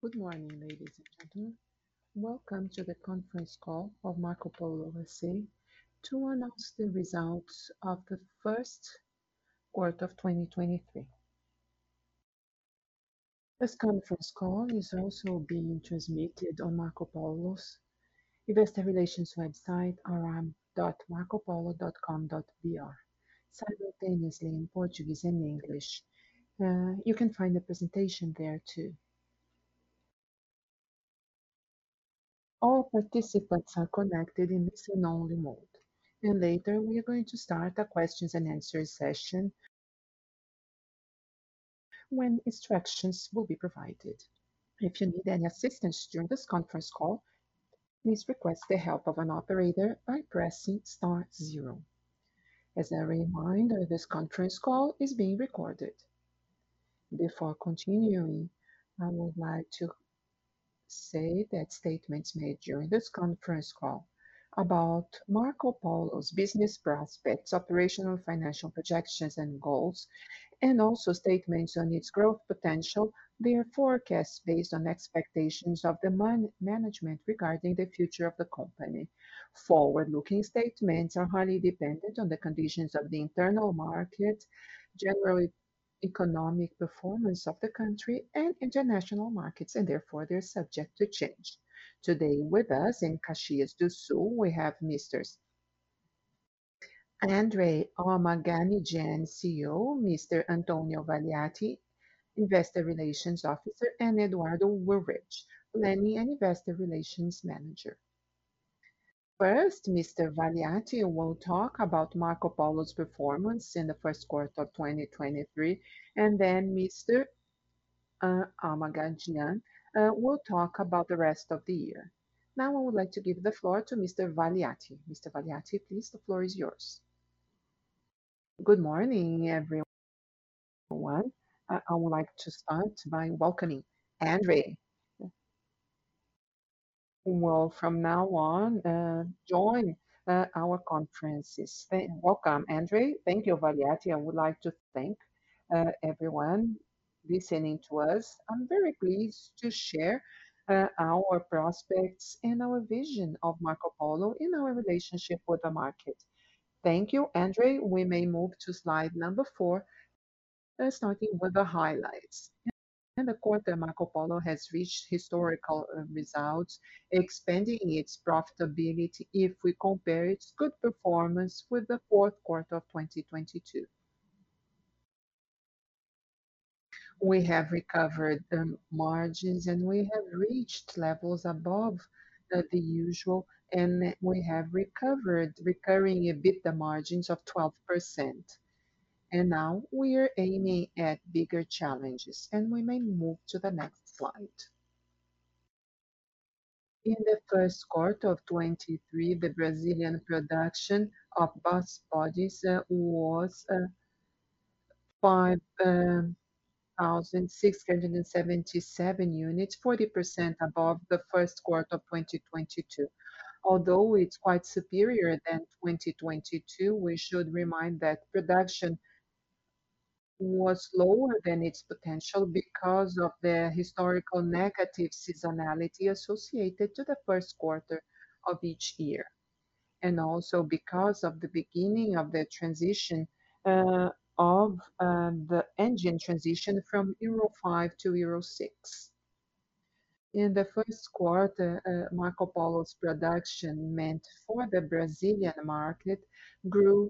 Good morning, ladies and gentlemen. Welcome to the conference call of Marco Polo S.A. to announce the results of the first quarter of 2023. This conference call is also being transmitted on Marco Polo's investor relations website, aram.marcopolo.com.br, simultaneously in Portuguese and English. You can find the presentation there too. All participants are connected in listen-only mode, and later we are going to start a questions and answers session when instructions will be provided. If you need any assistance during this conference call, please request the help of an operator by pressing star zero. As a reminder, this conference call is being recorded. Before continuing, I would like to say that statements made during this conference call about Marco Polo's business prospects, operational financial projections and goals, and also statements on its growth potential, they are forecasts based on expectations of the management regarding the future of the company. Forward-looking statements are highly dependent on the conditions of the internal market, general economic performance of the country, and international markets, and therefore they're subject to change. Today with us in Caxias do Sul, we have Mr. Andre Armaganijan, CEO, Mr. Antonio Valiati, Investor Relations Officer, and Eduardo Willrich, Planning and Investor Relations Manager. First, Mr. Valiati will talk about Marco Polo's performance in the first quarter of 2023, and then Mr. Armaganijan will talk about the rest of the year. Now I would like to give the floor to Mr. Valiati. Mr. Valiati, please, the floor is yours. Good morning, everyone. I would like to start by welcoming Andre. Will from now on join our conferences. Welcome, Andre. Thank you, Valiati. I would like to thank everyone listening to us. I'm very pleased to share our prospects and our vision of Marco Polo in our relationship with the market. Thank you, Andre. We may move to slide number 4, starting with the highlights. In the quarter, Marco Polo has reached historical results, expanding its profitability if we compare its good performance with the fourth quarter of 2022. We have recovered the margins, and we have reached levels above the usual, and we have recovered recurring EBITDA margins of 12%. And now we are aiming at bigger challenges, and we may move to the next slide. In the first quarter of 2023, the Brazilian production of bus bodies was 5,677 units, 40% above the first quarter of 2022. Although it's quite superior than 2022, we should remind that production was lower than its potential because of the historical negative seasonality associated to the first quarter of each year, and also because of the beginning of the transition of the engine transition from Euro 5 to Euro 6. In the first quarter, Marco Polo's production meant for the Brazilian market grew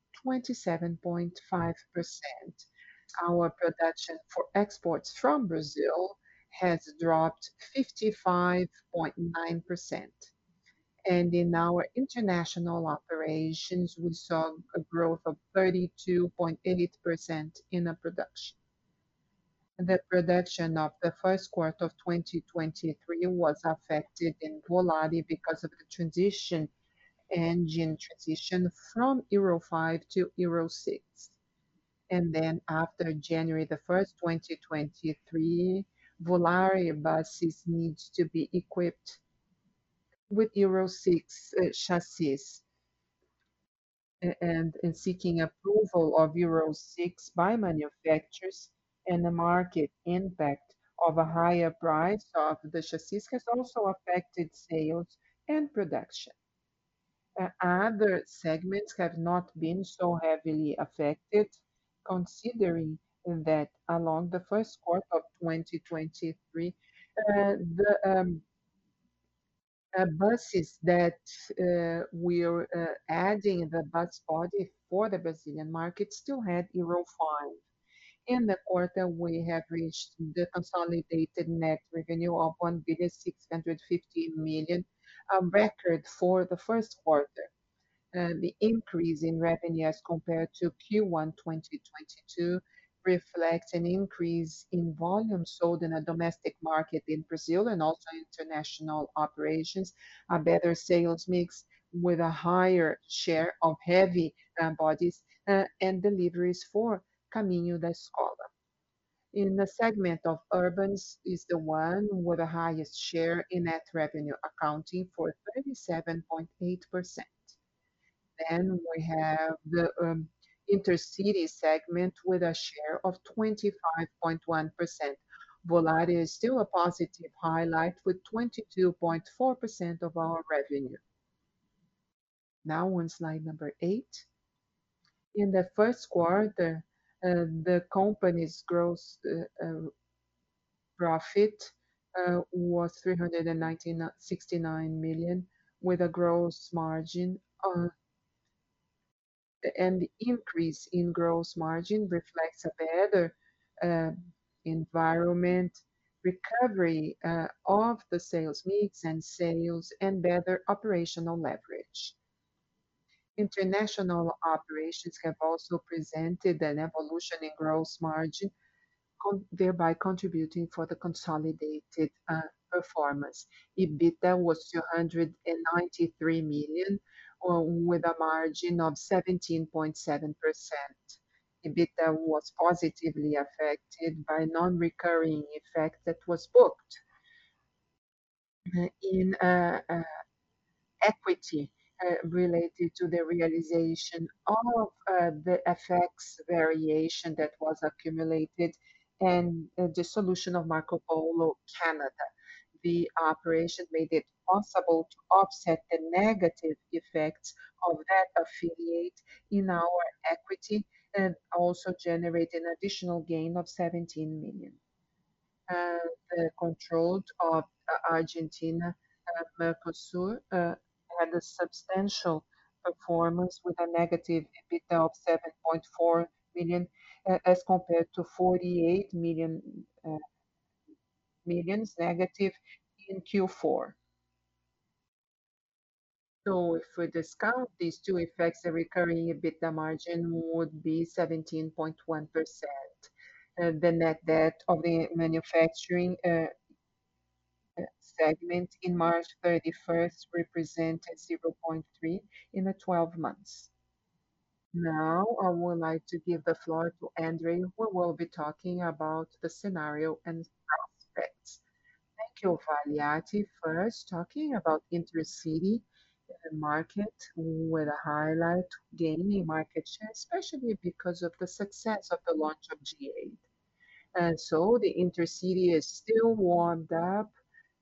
27.5%. Our production for exports from Brazil has dropped 55.9%. And in our international operations, we saw a growth of 32.8% in the production. The production of the first quarter of 2023 was affected in Volare because of the engine transition from Euro 5 to Euro 6. And then after January the 1st, 2023, Volare buses needs to be equipped with Euro 6 chassis. And seeking approval of Euro 6 by manufacturers and the market impact of a higher price of the chassis has also affected sales and production. Other segments have not been so heavily affected, considering that along the first quarter of 2023, the buses that we're adding the bus body for the Brazilian market still had Euro 5. In the quarter, we have reached the consolidated net revenue of 1,650 million, a record for the first quarter. The increase in revenue as compared to Q1 2022 reflects an increase in volume sold in a domestic market in Brazil and also international operations, a better sales mix with a higher share of heavy bodies, and deliveries for Caminho da Escola. In the segment of urbans is the one with the highest share in net revenue, accounting for 37.8%. Then we have the intercity segment with a share of 25.1%. Volare is still a positive highlight with 22.4% of our revenue. Now on slide number 8. In the first quarter, the company's gross profit was 369 million, with a gross margin and the increase in gross margin reflects a better uh, environment, recovery of the sales mix and sales, and better operational leverage. International operations have also presented an evolution in gross margin, thereby contributing for the consolidated performance. EBITDA was 293 million, with a margin of 17.7%. EBITDA was positively affected by non-recurring effect that was booked in equity related to the realization of the FX variation that was accumulated and the solution of Marco Polo Canada. The operation made it possible to offset the negative effects of that affiliate in our equity and also generate an additional gain of 17 million. The controlled of Argentina, Mercosur, had a substantial performance with a negative EBITDA of 7.4 million, as compared to 48 million negative in Q4. So if we discount these two effects, the recurring EBITDA margin would be 17.1%. The net debt of the manufacturing segment in March 31st represented 0.3 in the 12 months. Now, I would like to give the floor to Andre, who will be talking about the scenario and prospects. Thank you, Valiati. First, talking about intercity market with a highlight gaining market share, especially because of the success of the launch of G8. And so the intercity is still warmed up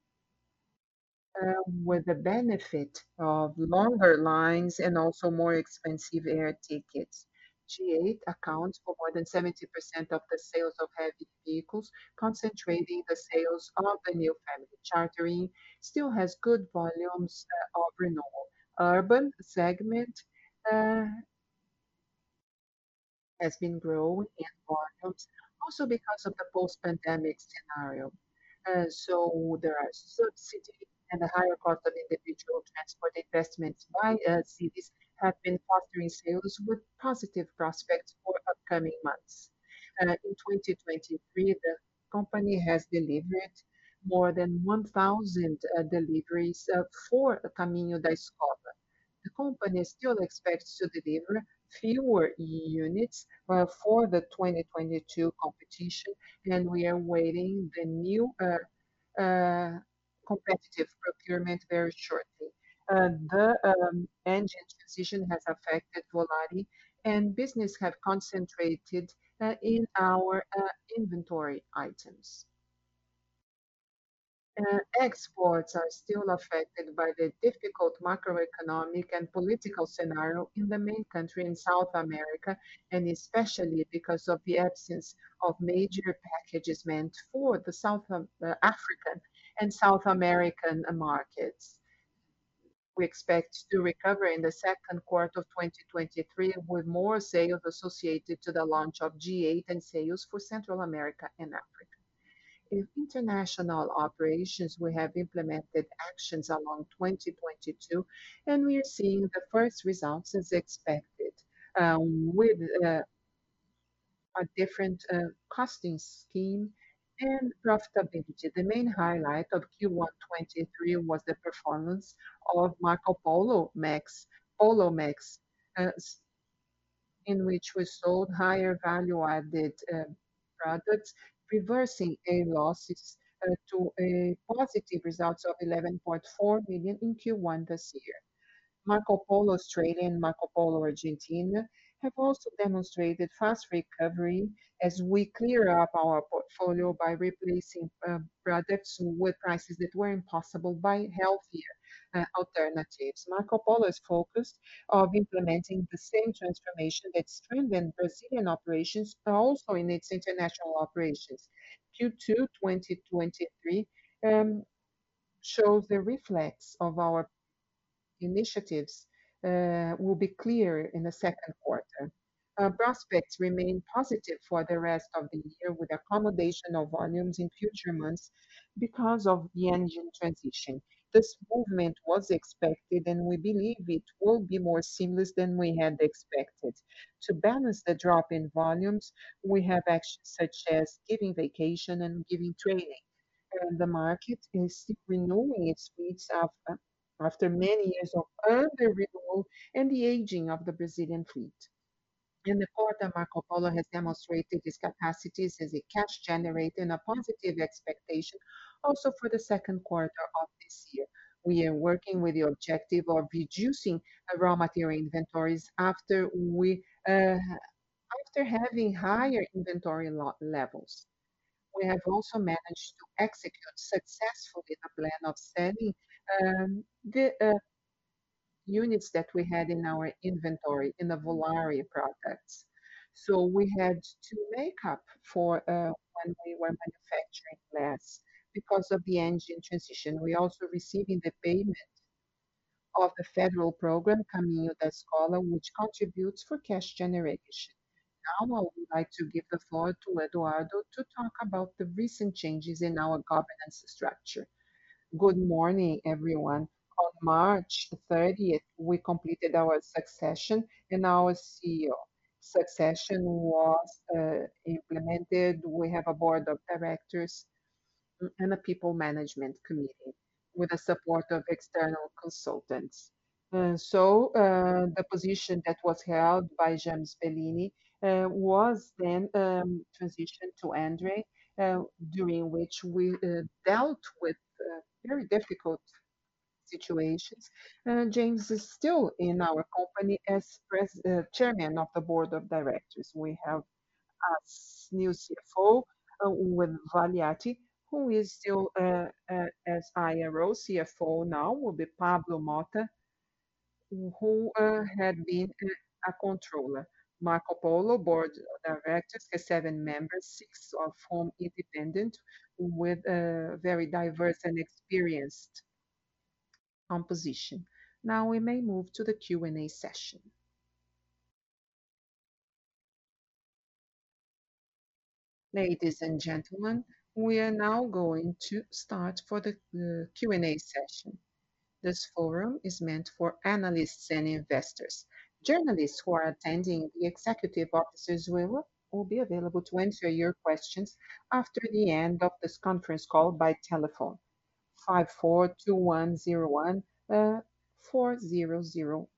with the benefit of longer lines and also more expensive air tickets. G8 accounts for more than 70% of the sales of heavy vehicles, concentrating the sales of the new family. Chartering still has good volumes of renewal. Urban segment uh, has been growing in volumes, also because of the post-pandemic scenario. So there are subsidies and the higher cost of individual transport investments by cities have been fostering sales with positive prospects for upcoming months. In 2023, the company has delivered more than 1,000 deliveries for Caminho da Escola. The company still expects to deliver fewer units for the 2022 competition, and we are waiting the new uh, competitive procurement very shortly. The engine transition has affected Volare, and business have concentrated in our inventory items. Exports are still affected by the difficult macroeconomic and political scenario in the main country in South America, and especially because of the absence of major packages meant for the African and South American markets. We expect to recover in the second quarter of 2023 with more sales associated to the launch of G8 and sales for Central America and Africa. In international operations, we have implemented actions along 2022, and we are seeing the first results as expected, with a different costing scheme and profitability. The main highlight of Q1 '23 was the performance of Marco Polo Max, Polo Max, uh, in which we sold higher value-added products, reversing a losses to a positive results of 11.4 million in Q1 this year. Marco Polo Australia and Marco Polo Argentina have also demonstrated fast recovery as we clear up our portfolio by replacing products with prices that were impossible by healthier alternatives. Marco Polo is focused on implementing the same transformation that strengthened Brazilian operations, also in its international operations. Q2 2023 um, shows the reflex of our initiatives will be clear in the second quarter. Prospects remain positive for the rest of the year with accommodation of volumes in future months because of the engine transition. This movement was expected, and we believe it will be more seamless than we had expected. To balance the drop in volumes, we have actions such as giving vacation and giving training. And the market is still renewing its fleets after many years of under-renewal and the aging of the Brazilian fleet. In the quarter, Marco Polo has demonstrated its capacities as a cash generator and a positive expectation also for the second quarter of this year. We are working with the objective of reducing raw material inventories after having higher inventory levels. We have also managed to execute successfully the plan of selling the units that we had in our inventory in the Volare products. So we had to make up for when we were manufacturing less because of the engine transition. We also receiving the payment of the federal program Caminho da Escola, which contributes for cash generation. Now I would like to give the floor to Eduardo to talk about the recent changes in our governance structure. Good morning, everyone. On March 30th, we completed our succession and our CEO. Succession was implemented. We have a board of directors and a people management committee with the support of external consultants. The position that was held by James Bellini was then transitioned to Andre, during which we dealt with very difficult situations. James is still in our company as chairman of the board of directors. We have a new CFO with Valiati, who is still as IRO. CFO now will be Pablo Mota, who had been a controller. Marco Polo board of directors has 7 members, 6 of whom independent, with very diverse and experienced composition. Now we may move to the Q&A session. Ladies and gentlemen, we are now going to start for the Q&A session. This forum is meant for analysts and investors. Journalists who are attending, the executive officers will be available to answer your questions after the end of this conference call by telephone. 542101 4006.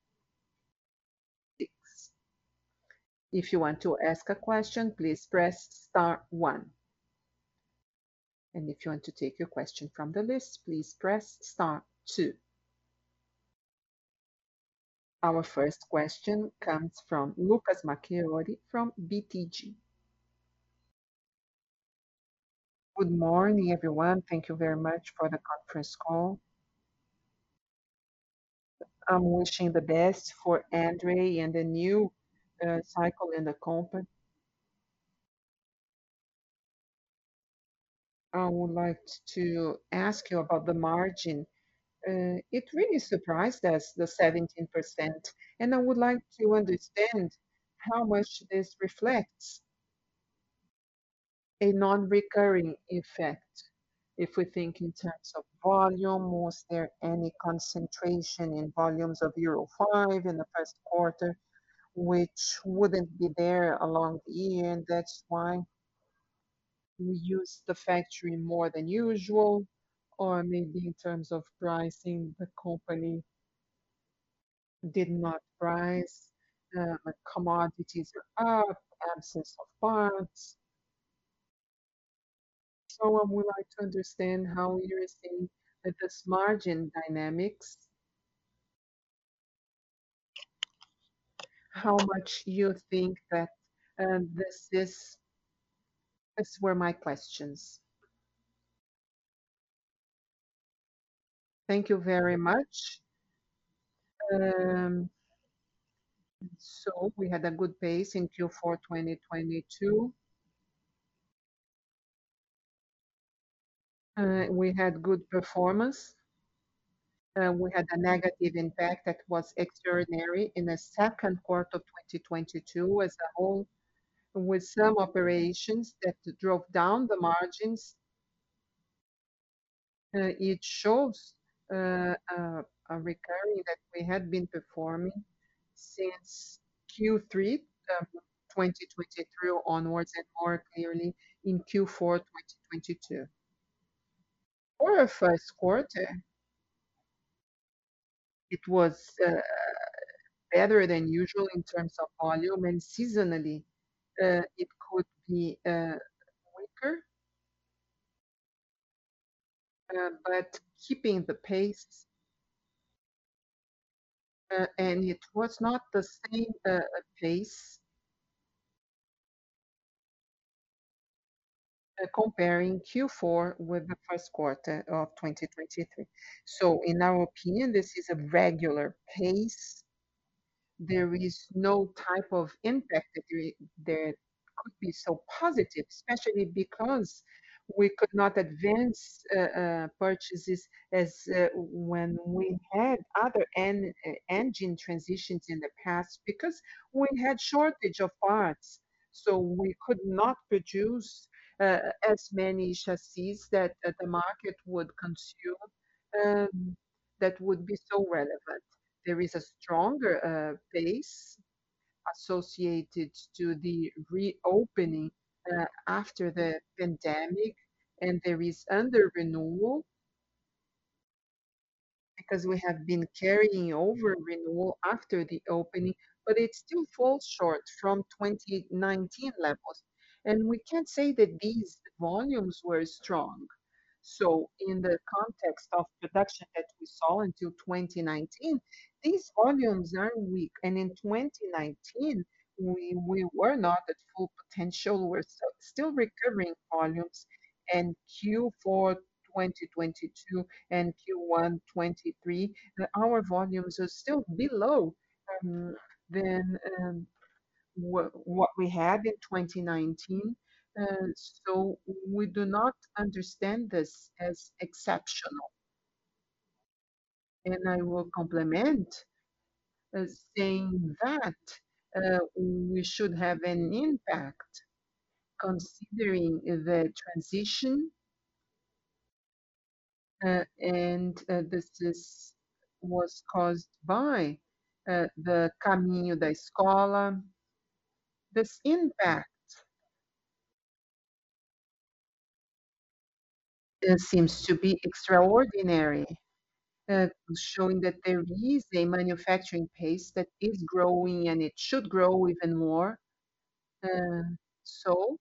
If you want to ask a question, please press star 1. And if you want to take your question from the list, please press star 2. Our first question comes from Lucas Marquiori from BTG. Good morning, everyone. Thank you very much for the conference call. I'm wishing the best for Andre and the new cycle in the company. I would like to ask you about the margin. It really surprised us, the 17%, and I would like to understand how much this reflects a non-recurring effect. If we think in terms of volume, was there any concentration in volumes of Euro 5 in the first quarter, which wouldn't be there along the year, and that's why we use the factory more than usual? Or maybe in terms of pricing, the company did not price, the commodities are up, absence of parts. So I would like to understand how you're seeing this margin dynamics, how much you think that this is. These were my questions. Thank you very much. Um, So we had a good pace in Q4 2022. We had good performance. We had a negative impact that was extraordinary in the second quarter of 2022 as a whole, with some operations that drove down the margins. It shows a recurring that we had been performing since Q3 um, 2023 onwards, and more clearly in Q4 2022. For our first quarter, it was better than usual in terms of volume, and seasonally, it could be weaker, but keeping the pace. And it was not the same pace comparing Q4 with the first quarter of 2023. So in our opinion, this is a regular pace. There is no type of impact that there could be so positive, especially because we could not advance purchases as when we had other engine transitions in the past, because we had shortage of parts. So we could not produce as many chassis that the market would consume, um, that would be so relevant. There is a stronger pace associated to the reopening after the pandemic, and there is under renewal because we have been carrying over renewal after the opening, but it still falls short from 2019 levels. And we can't say that these volumes were strong. So in the context of production that we saw until 2019, these volumes are weak. And in 2019, we were not at full potential. We're still recovering volumes. And Q4 2022 and Q1 23, our volumes are still below um, than what we had in 2019. So we do not understand this as exceptional. And I will complement saying that we should have an impact considering the transition, and this is was caused by the Caminho da Escola. This impact seems to be extraordinary, showing that there is a manufacturing pace that is growing and it should grow even more. Uh, so,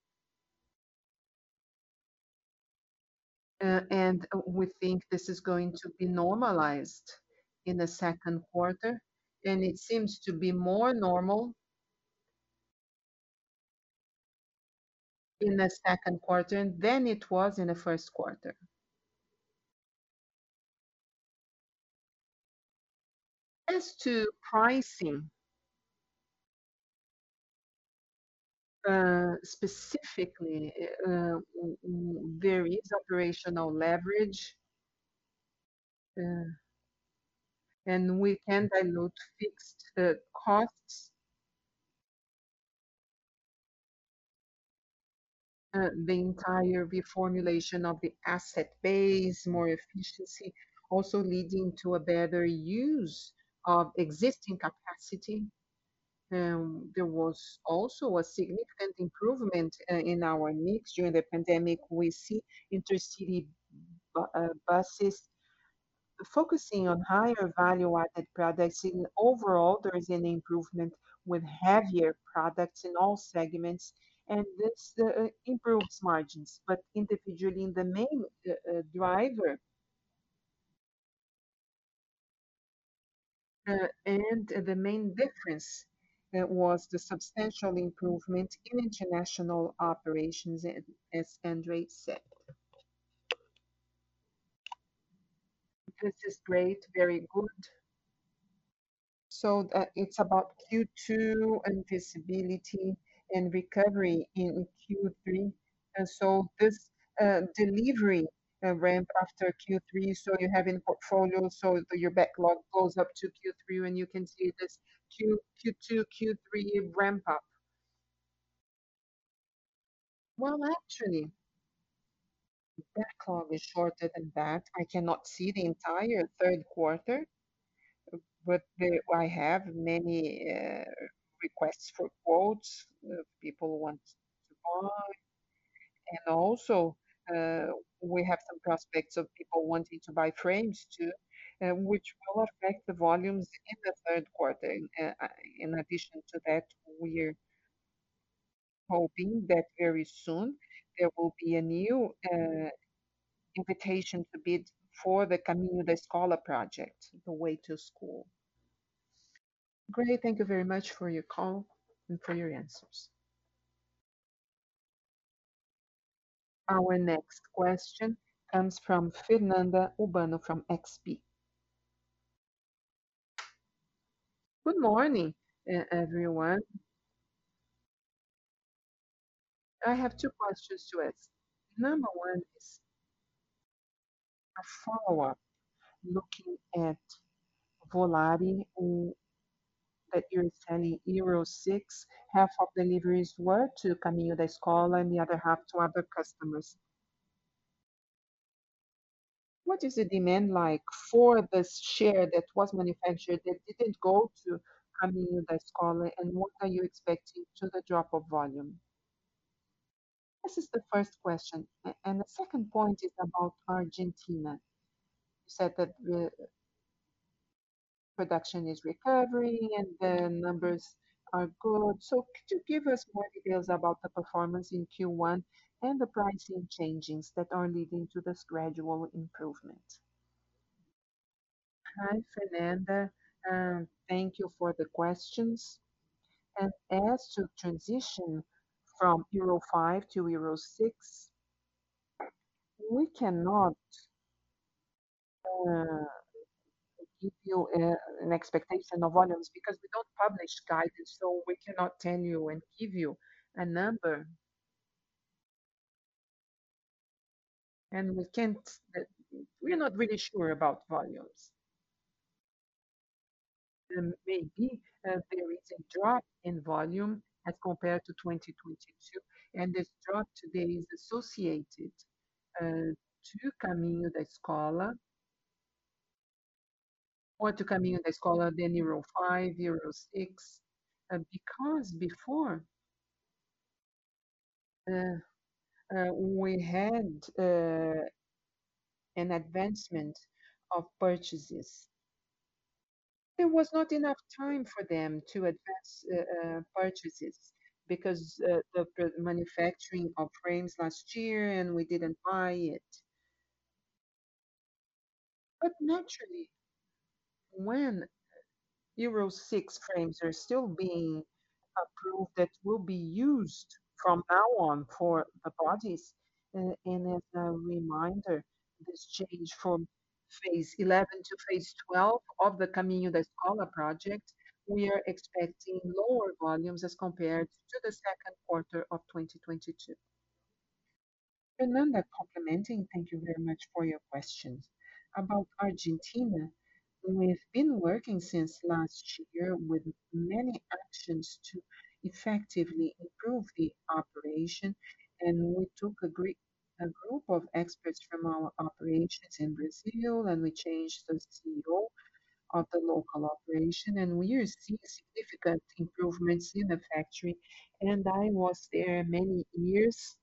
and we think this is going to be normalized in the second quarter, and it seems to be more normal in the second quarter than it was in the first quarter. As to pricing, specifically, there is operational leverage, uh, and we can dilute fixed costs. The entire reformulation of the asset base, more efficiency, also leading to a better use of existing capacity. There was also a significant improvement in our mix during the pandemic. We see intercity buses focusing on higher value-added products. In overall, there is an improvement with heavier products in all segments, and this improves margins. But individually, the main driver and the main difference was the substantial improvement in international operations, and as Andre said. This is great, very good. So it's about Q2 and visibility and recovery in Q3. And so this delivery ramp after Q3, so you have in portfolio, so your backlog goes up to Q3, and you can see this Q2, Q3 ramp up. Well, actually, backlog is shorter than that. I cannot see the entire third quarter, but I have many requests for quotes. People want to buy, and also uh, we have some prospects of people wanting to buy frames too, which will affect the volumes in the third quarter. In addition to that, we're hoping that very soon there will be a new invitation to bid for the Caminho da Escola project, the way to school. Great. Thank you very much for your call and for your answers. Our next question comes from Fernanda Urbano from XP. Good morning, everyone. I have two questions to ask. Number one is a follow-up looking at Volare, that you're selling Euro 6. Half of deliveries were to Caminho da Escola and the other half to other customers. What is the demand like for this share that was manufactured that didn't go to Caminho da Escola, and what are you expecting to the drop of volume? This is the first question. And the second point is about Argentina. You said that the production is recovering and the numbers are good. So could you give us more details about the performance in Q1 and the pricing changes that are leading to this gradual improvement? Hi, Fernanda. Thank you for the questions. And as to transition from Euro 5 to Euro 6, we cannot uh, give you an expectation of volumes because we don't publish guidance, so we cannot tell you and give you a number, and we can't, we're not really sure about volumes. Maybe there is a drop in volume as compared to 2022, and this drop today is associated to Caminho da Escola, or to Caminho da Escola, then Euro 5, Euro 6, because before uh, we had an advancement of purchases. There was not enough time for them to advance purchases because the manufacturing of frames last year and we didn't buy it. But naturally, when Euro 6 frames are still being approved that will be used from now on for the bodies. And as a reminder, this change from phase 11 to phase 12 of the Caminho da Escola project, we are expecting lower volumes as compared to the second quarter of 2022. Fernanda, complementing, thank you very much for your questions. About Argentina, we've been working since last year with many actions to effectively improve the operation, and we took a group of experts from our operations in Brazil, and we changed the CEO of the local operation, and we are seeing significant improvements in the factory. And I was there many years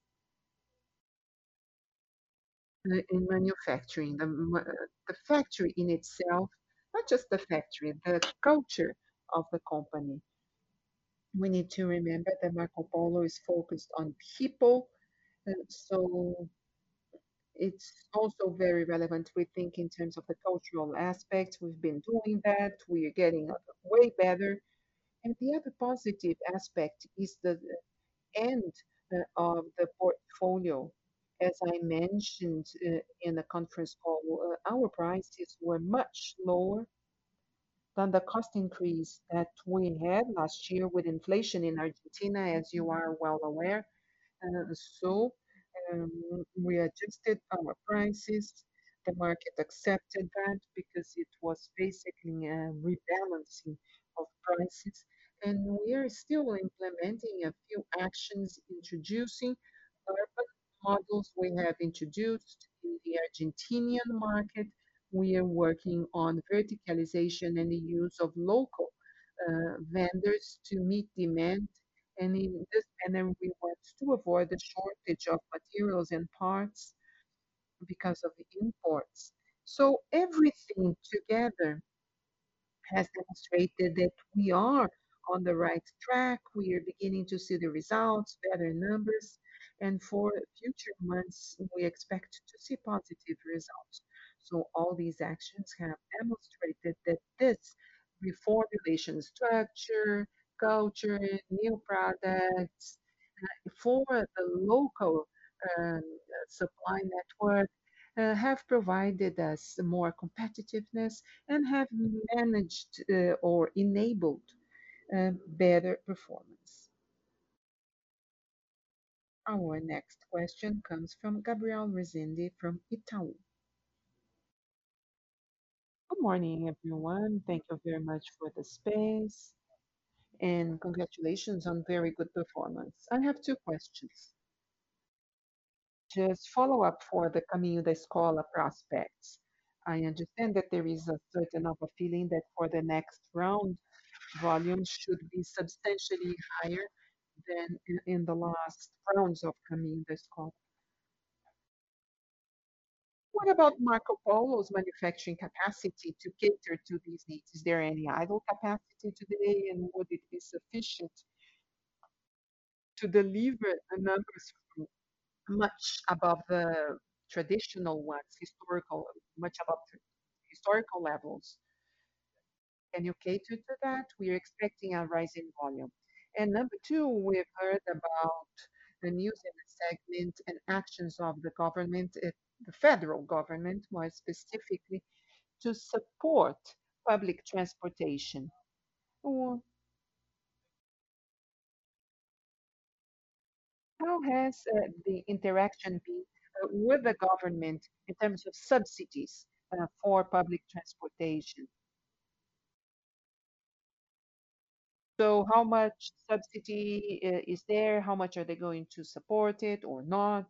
in manufacturing. The factory in itself, not just the factory, the culture of the company. We need to remember that Marco Polo is focused on people, so it's also very relevant. We think in terms of the cultural aspects. We've been doing that. We are getting way better. And the other positive aspect is the end of the portfolio. As I mentioned in the conference call, our prices were much lower than the cost increase that we had last year with inflation in Argentina, as you are well aware. So um, we adjusted our prices. The market accepted that because it was basically a rebalancing of prices. And we are still implementing a few actions, introducing urban models we have introduced in the Argentinian market. We are working on verticalization and the use of local vendors to meet demand. And in this manner, we want to avoid the shortage of materials and parts because of the imports. So everything together has demonstrated that we are on the right track. We are beginning to see the results, better numbers, and for future months, we expect to see positive results. So all these actions have demonstrated that this reformulation structure, culture, new products for the local um, supply network have provided us more competitiveness and have managed or enabled better performance. Our next question comes from Gabriel Rezende from Itaú. Good morning, everyone. Thank you very much for the space and congratulations on very good performance. I have two questions. Just follow up for the Caminho da Escola prospects. I understand that there is a certain of a feeling that for the next round, volumes should be substantially higher than in the last rounds of Caminho da Escola. What about Marco Polo's manufacturing capacity to cater to these needs? Is there any idle capacity today, and would it be sufficient to deliver the numbers much above the traditional ones, much above historical levels? Can you cater to that? We are expecting a rise in volume. And number two, we've heard about the news in the segment and actions of the government, the federal government more specifically, to support public transportation. Or how has the interaction been with the government in terms of subsidies for public transportation? So how much subsidy is there? How much are they going to support it or not?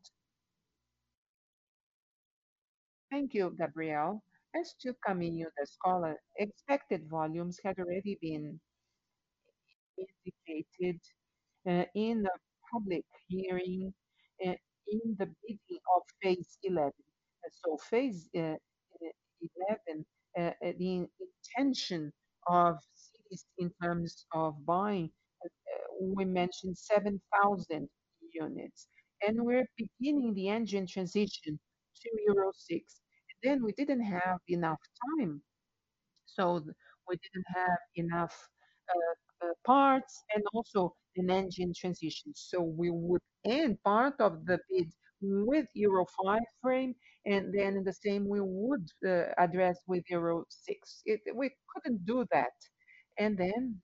Thank you, Gabriel. As to Caminho da Escola, expected volumes had already been indicated in a public hearing uh, in the beginning of phase 11. So phase 11, the intention of cities in terms of buying, we mentioned 7,000 units. And we're beginning the engine transition to Euro 6. And then we didn't have enough time. So we didn't have enough parts and also an engine transition. So we would end part of the bid with Euro 5 frame, and then in the same we would address with Euro 6. We couldn't do that. And then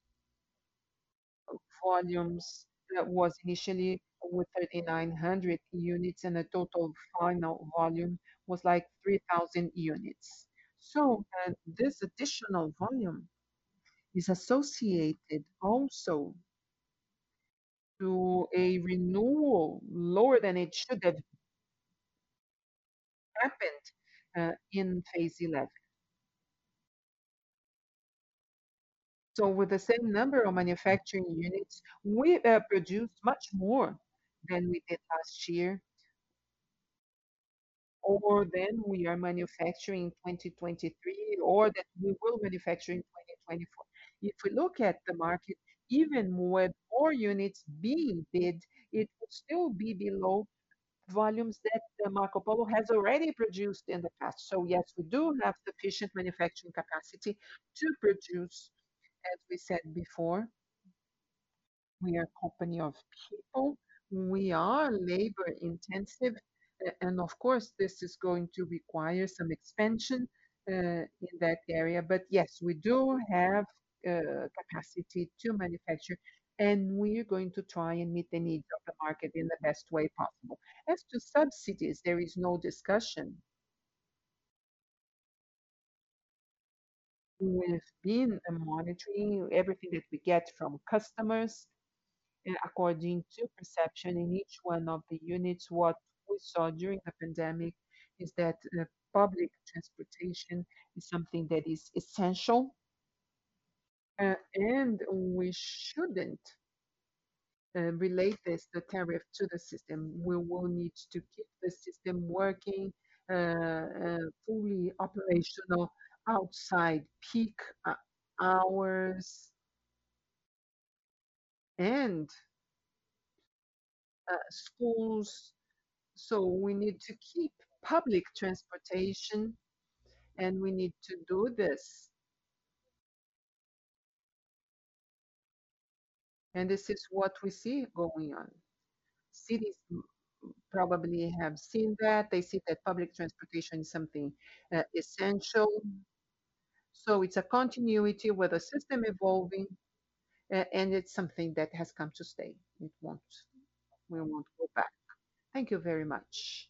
volumes that was initially with 3,900 units, and the total final volume was like 3,000 units. So this additional volume is associated also to a renewal lower than it should have happened in phase 11. So with the same number of manufacturing units, we produced much more than we did last year, or than we are manufacturing in 2023, or that we will manufacture in 2024. If we look at the market, even with more units being bid, it will still be below volumes that Marco Polo has already produced in the past. So yes, we do have sufficient manufacturing capacity to produce, as we said before. We are a company of people. We are labor intensive. And of course, this is going to require some expansion in that area. But yes, we do have capacity to manufacture, and we are going to try and meet the needs of the market in the best way possible. As to subsidies, there is no discussion. We've been monitoring everything that we get from customers. According to perception in each one of the units, what we saw during the pandemic is that public transportation is something that is essential, and we shouldn't relate the tariff to the system. We will need to keep the system working, fully operational outside peak hours, and schools. So we need to keep public transportation, and we need to do this. And this is what we see going on. Cities probably have seen that. They see that public transportation is something essential. So it's a continuity with the system evolving, and it's something that has come to stay. We won't go back. Thank you very much.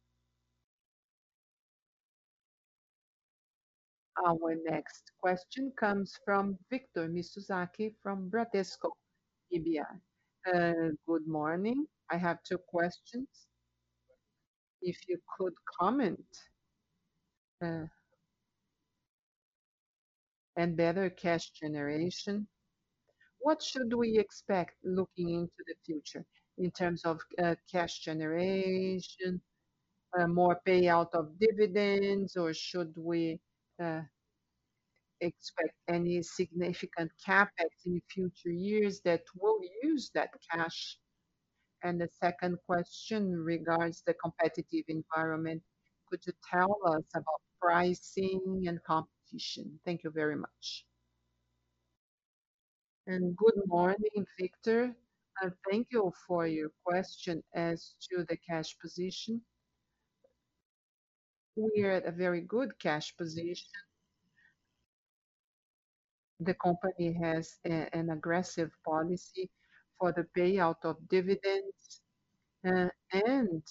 Our next question comes from Victor Mizusaki from Bradesco BBI. Good morning. I have two questions. If you could comment uh, and better cash generation, what should we expect looking into the future in terms of cash generation, more payout of dividends, or should we uh, expect any significant CapEx in future years that will use that cash? And the second question regards the competitive environment. Could you tell us about pricing and competition? Thank you very much. And good morning, Victor. Thank you for your question as to the cash position. We are at a very good cash position. The company has an aggressive policy for the payout of dividends, and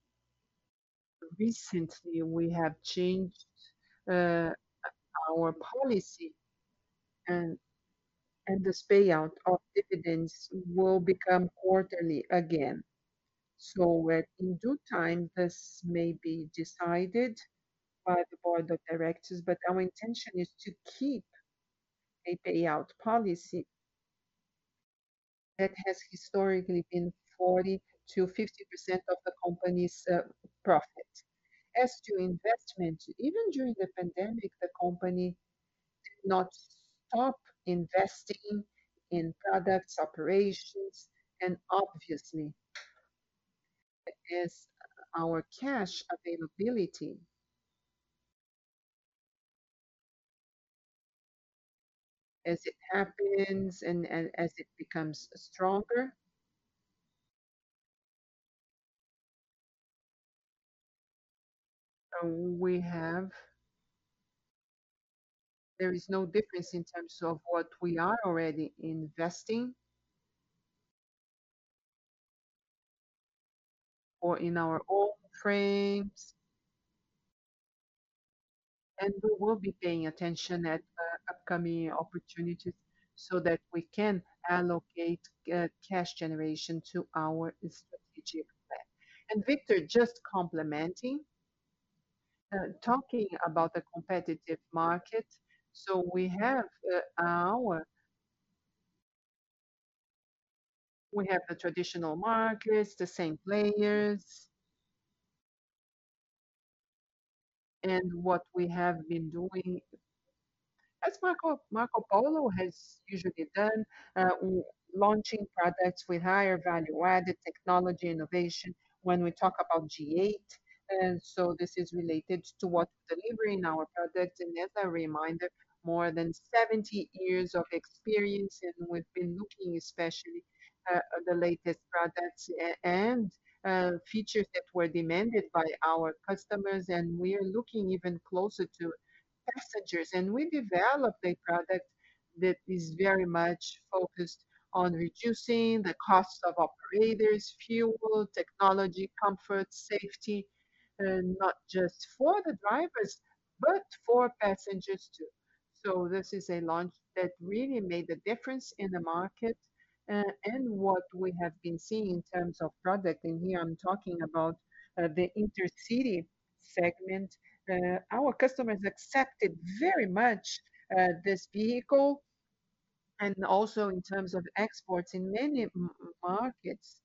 recently we have changed uh, our policy, and this payout of dividends will become quarterly again. So in due time, this may be decided by the board of directors, but our intention is to keep a payout policy that has historically been 40 to 50% of the company's profit. As to investment, even during the pandemic, the company did not stop investing in products, operations, and obviously, as our cash availability, as it happens and as it becomes stronger, we have there is no difference in terms of what we are already investing or in our own frames, and we will be paying attention at upcoming opportunities so that we can allocate cash generation to our strategic plan. And Victor, just complementing, talking about the competitive market. So we have the traditional markets, the same players, and what we have been doing as Marco Polo has usually done, launching products with higher value-added technology innovation when we talk about G8. And so this is related to what we deliver in our products. And as a reminder, more than 70 years of experience, and we've been looking especially at the latest products and features that were demanded by our customers, and we are looking even closer to passengers. And we developed a product that is very much focused on reducing the cost of operators, fuel, technology, comfort, safety, and not just for the drivers, but for passengers too. So this is a launch that really made a difference in the market. And what we have been seeing in terms of product, and here I'm talking about the intercity segment, our customers accepted very much this vehicle, and also in terms of exports in many markets.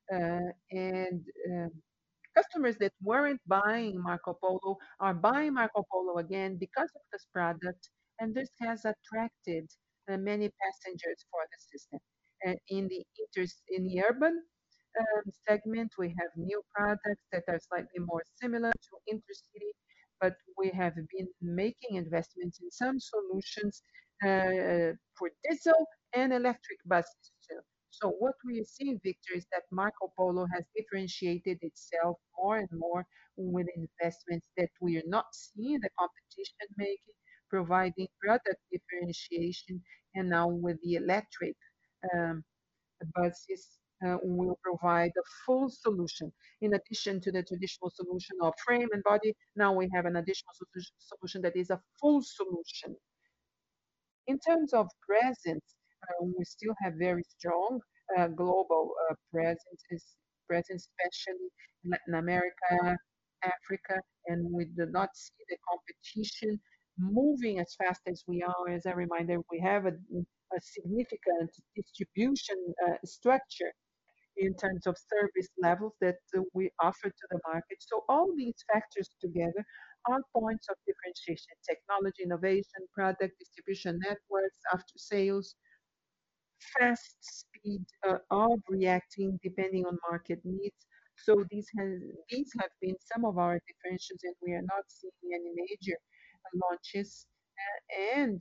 And customers that weren't buying Marco Polo are buying Marco Polo again because of this product, and this has attracted many passengers for the system. And in the urban segment, we have new products that are slightly more similar to intercity, but we have been making investments in some solutions for diesel and electric buses too. So what we are seeing, Victor, is that Marco Polo has differentiated itself more and more with investments that we are not seeing the competition making, providing product differentiation, and now with the electric um, buses will provide a full solution. In addition to the traditional solution of frame and body, now we have an additional solution that is a full solution. In terms of presence, we still have very strong global presence, especially in Latin America, Africa, and we do not see the competition moving as fast as we are. As a reminder, we have a significant distribution structure in terms of service levels that we offer to the market. So all these factors together are points of differentiation: technology, innovation, product distribution networks, after sales, fast speed of reacting depending on market needs. So these have been some of our differentials, and we are not seeing any major launches. And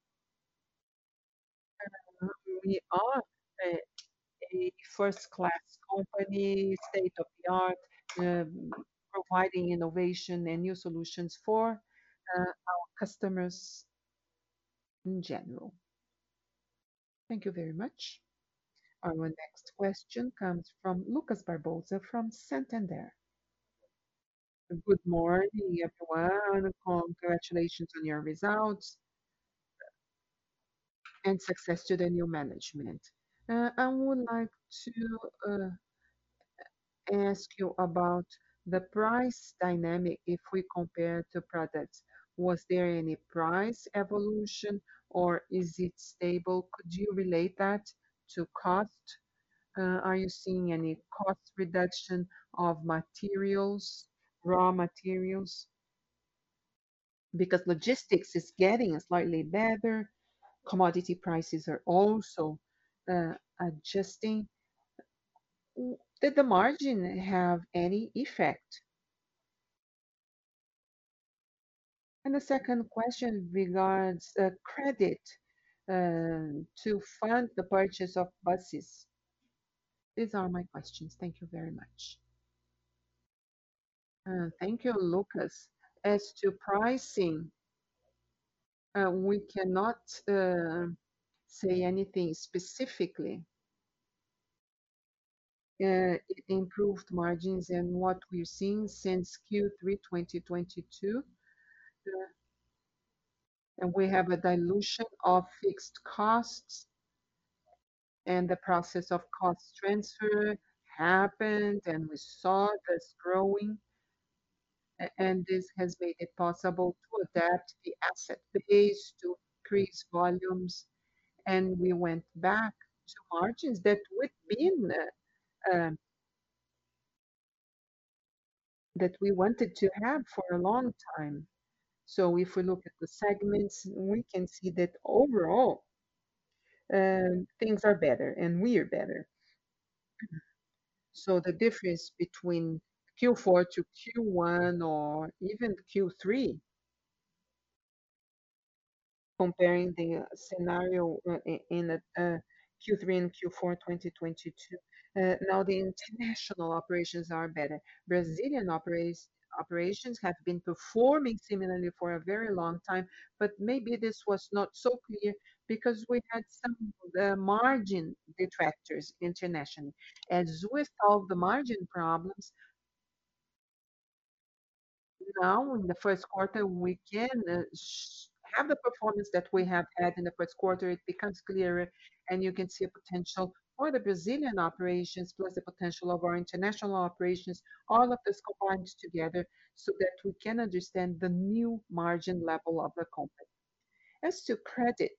we are uh, a first-class company, state-of-the-art, providing innovation and new solutions for our customers in general. Thank you very much. Our next question comes from Lucas Barbosa from Santander. Good morning, everyone. Congratulations on your results and success to the new management. I would like to ask you about the price dynamic if we compare to products. Was there any price evolution or is it stable? Could you relate that to cost? Are you seeing any cost reduction of materials, raw materials? Because logistics is getting slightly better, commodity prices are also adjusting. Did the margin have any effect? And the second question regards credit. to fund the purchase of buses? These are my questions. Thank you very much. Thank you, Lucas. As to pricing, we cannot uh, say anything specifically. It improved margins, and what we've seen since Q3 2022, and we have a dilution of fixed costs, and the process of cost transfer happened, and we saw this growing, and this has made it possible to adapt the asset base to increase volumes, and we went back to margins that we've been that we wanted to have for a long time. So if we look at the segments, we can see that overall, things are better and we are better. So the difference between Q4 to Q1 or even Q3, comparing the scenario in Q3 and Q4 2022. Now the international operations are better. Brazilian operations have been performing similarly for a very long time, but maybe this was not so clear because we had some margin detractors internationally. As we solve the margin problems, now in the first quarter, we can have the performance that we have had in the first quarter. It becomes clearer, and you can see a potential for the Brazilian operations plus the potential of our international operations, all of this combined together so that we can understand the new margin level of the company. As to credit,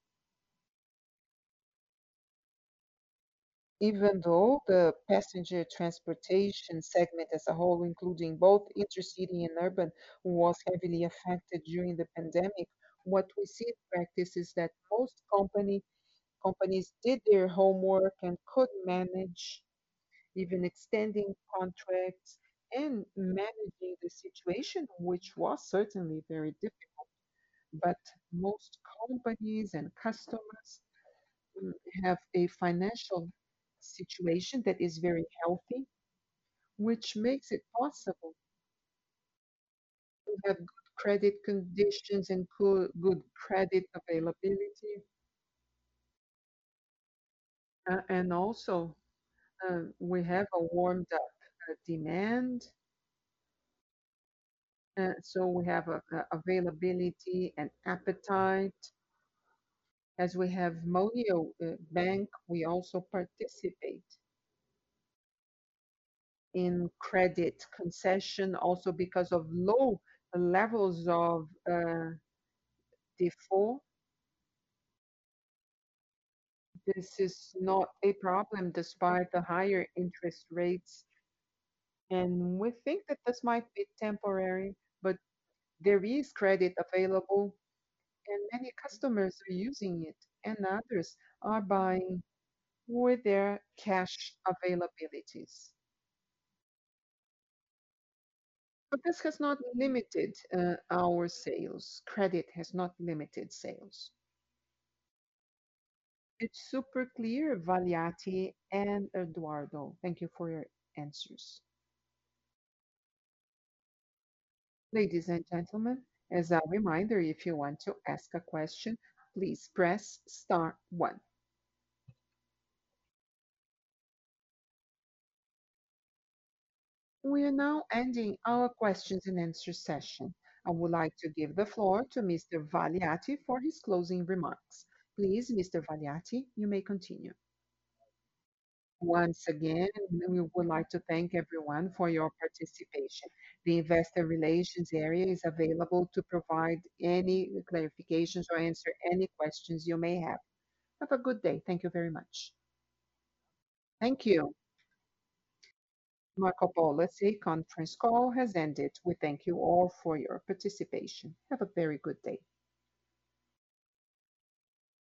even though the passenger transportation segment as a whole, including both intercity and urban, was heavily affected during the pandemic, what we see in practice is that most companies did their homework and could manage even extending contracts and managing the situation, which was certainly very difficult. But most companies and customers mm, have a financial situation that is very healthy, which makes it possible to have good credit conditions and good credit availability. And also, we have a warmed up demand. So we have availability and appetite. As we have Monio Bank, we also participate in credit concession also because of low levels of default. This is not a problem despite the higher interest rates. And we think that this might be temporary, but there is credit available and many customers are using it, and others are buying with their cash availabilities. But this has not limited our sales. Credit has not limited sales. It's super clear, Valiati and Eduardo. Thank you for your answers. Ladies and gentlemen, as a reminder, if you want to ask a question, please press star one. We are now ending our questions and answer session. I would like to give the floor to Mr. Valiati for his closing remarks. Please, Mr. Valiati, you may continue. Once again, we would like to thank everyone for your participation. The investor relations area is available to provide any clarifications or answer any questions you may have. Have a good day. Thank you very much. Thank you. Marco Polo SA conference call has ended. We thank you all for your participation. Have a very good day.